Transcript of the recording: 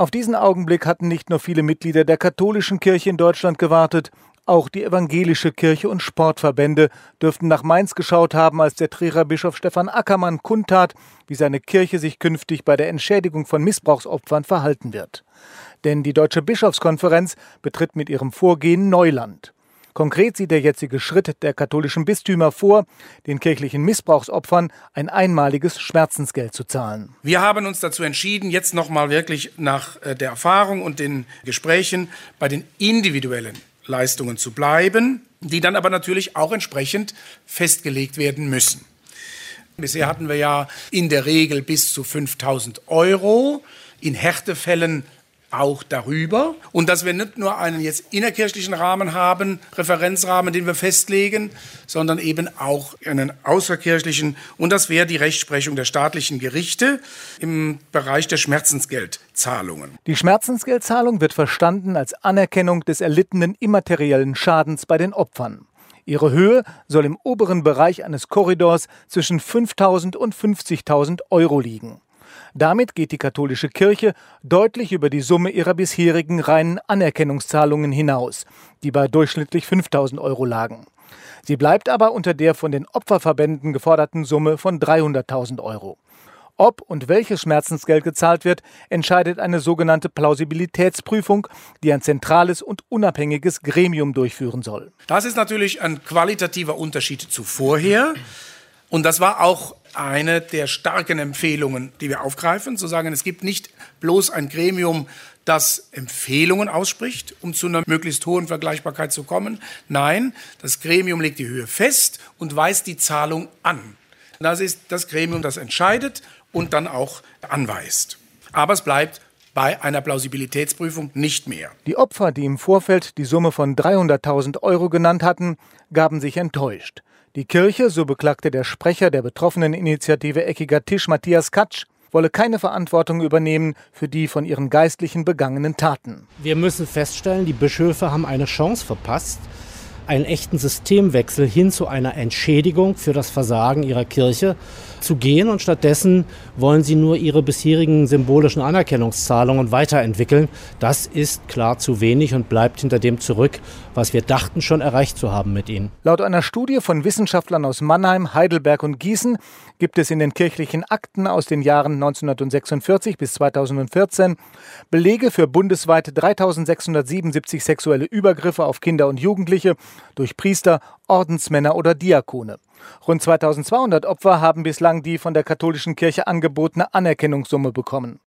Auf diesen Augenblick hatten nicht nur viele Mitglieder der katholischen Kirche in Deutschland gewartet, auch die evangelische Kirche und Sportverbände dürften nach Mainz geschaut haben, als der Trierer Bischof Stefan Ackermann kundtat, wie seine Kirche sich künftig bei der Entschädigung von Missbrauchsopfern verhalten wird. Denn die Deutsche Bischofskonferenz betritt mit ihrem Vorgehen Neuland. Konkret sieht der jetzige Schritt der katholischen Bistümer vor, den kirchlichen Missbrauchsopfern ein einmaliges Schmerzensgeld zu zahlen. Wir haben uns dazu entschieden, jetzt nochmal wirklich nach der Erfahrung und den Gesprächen bei den individuellen Leistungen zu bleiben, die dann aber natürlich auch entsprechend festgelegt werden müssen. Bisher hatten wir ja in der Regel bis zu 5.000 €, in Härtefällen auch darüber. Und dass wir nicht nur einen jetzt innerkirchlichen Rahmen haben, Referenzrahmen, den wir festlegen, sondern eben auch einen außerkirchlichen. Und das wäre die Rechtsprechung der staatlichen Gerichte im Bereich der Schmerzensgeldzahlungen. Die Schmerzensgeldzahlung wird verstanden als Anerkennung des erlittenen immateriellen Schadens bei den Opfern. Ihre Höhe soll im oberen Bereich eines Korridors zwischen 5.000 und 50.000 € liegen. Damit geht die katholische Kirche deutlich über die Summe ihrer bisherigen reinen Anerkennungszahlungen hinaus, die bei durchschnittlich 5.000 € lagen. Sie bleibt aber unter der von den Opferverbänden geforderten Summe von 300.000 €. Ob und welches Schmerzensgeld gezahlt wird, entscheidet eine sogenannte Plausibilitätsprüfung, die ein zentrales und unabhängiges Gremium durchführen soll. Das ist natürlich ein qualitativer Unterschied zu vorher. Und das war auch eine der starken Empfehlungen, die wir aufgreifen, zu sagen, es gibt nicht bloß ein Gremium, das Empfehlungen ausspricht, um zu einer möglichst hohen Vergleichbarkeit zu kommen. Nein, das Gremium legt die Höhe fest und weist die Zahlung an. Das ist das Gremium, das entscheidet und dann auch anweist. Aber es bleibt bei einer Plausibilitätsprüfung nicht mehr. Die Opfer, die im Vorfeld die Summe von 300.000 € genannt hatten, gaben sich enttäuscht. Die Kirche, so beklagte der Sprecher der betroffenen Initiative Eckiger Tisch, Matthias Katsch, wolle keine Verantwortung übernehmen für die von ihren Geistlichen begangenen Taten. Wir müssen feststellen, die Bischöfe haben eine Chance verpasst, einen echten Systemwechsel hin zu einer Entschädigung für das Versagen ihrer Kirche zu gehen. Und stattdessen wollen sie nur ihre bisherigen symbolischen Anerkennungszahlungen weiterentwickeln. Das ist klar zu wenig und bleibt hinter dem zurück, was wir dachten schon erreicht zu haben mit ihnen. Laut einer Studie von Wissenschaftlern aus Mannheim, Heidelberg und Gießen gibt es in den kirchlichen Akten aus den Jahren 1946 bis 2014 Belege für bundesweit 3.677 sexuelle Übergriffe auf Kinder und Jugendliche durch Priester, Ordensmänner oder Diakone. Rund 2.200 Opfer haben bislang die von der katholischen Kirche angebotene Anerkennungssumme bekommen.